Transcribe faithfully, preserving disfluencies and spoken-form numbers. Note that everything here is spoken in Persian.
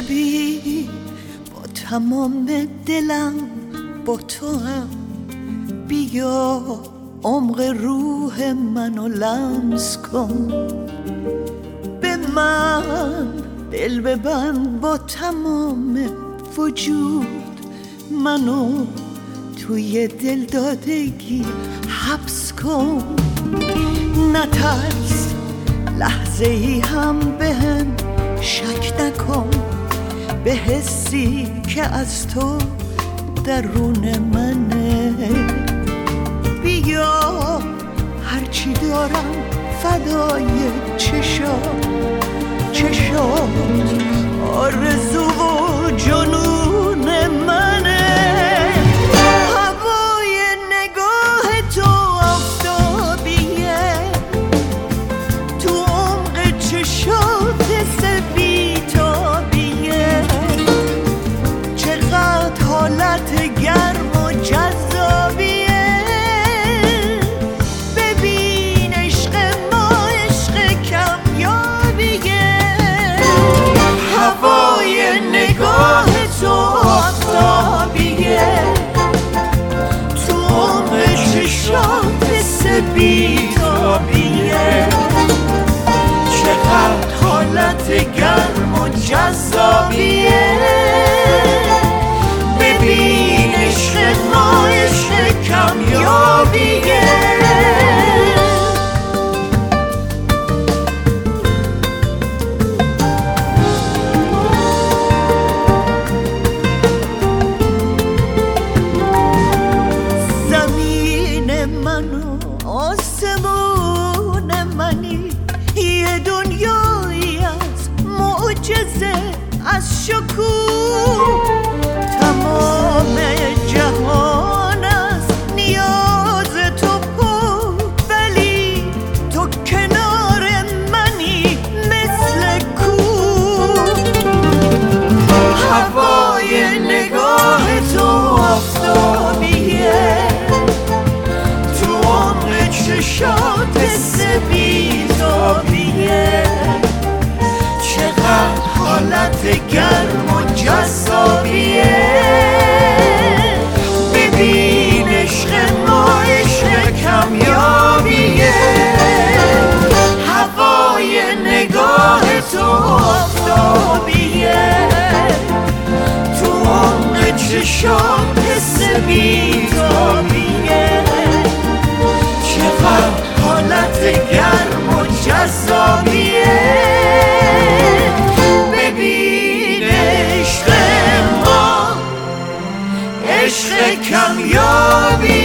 ببین با تمام دلم با تو هم، بیا عمق روح منو لمس کن، به من دل ببند با تمام وجود، منو توی دل دادگی حبس کن، نترس لحظه ای هم بهم شک نکن، به حسی که از تو درون منه، بیا هرچی دارم فدای چشات، چشات آرزو و جنون منه، هوای نگاه تو آفتابیه، تو عمق چشات سپیتابیه، چقدر حالت گرم و جذابیه، ببین عشق ما عشق کمیابیه، هوای نگاه تو آفتابیه، تو عمق چشات سپیتابیه، چقدر حالت گرم و جذابیه، ببین عشق ما عشق کمیابیه. زمین من و آسمون منی، یه دنیایی از معجزه، از شکوه، تمام جهان است نیاز تو پر، ولی تو کنار منی مثل کوه، هوای نگاه تو آفتابیه، تو عمق چشات سپیتابیه، چقدر حالت گرم و جذابیه، ببین عشق ما عشق کمیابیه، هوای نگاه تو آفتابیه، تو عمق چشات سپیتابیه، چقدر حالت گرم و جذابیه، ببین عشق ما عشق کمیابیه.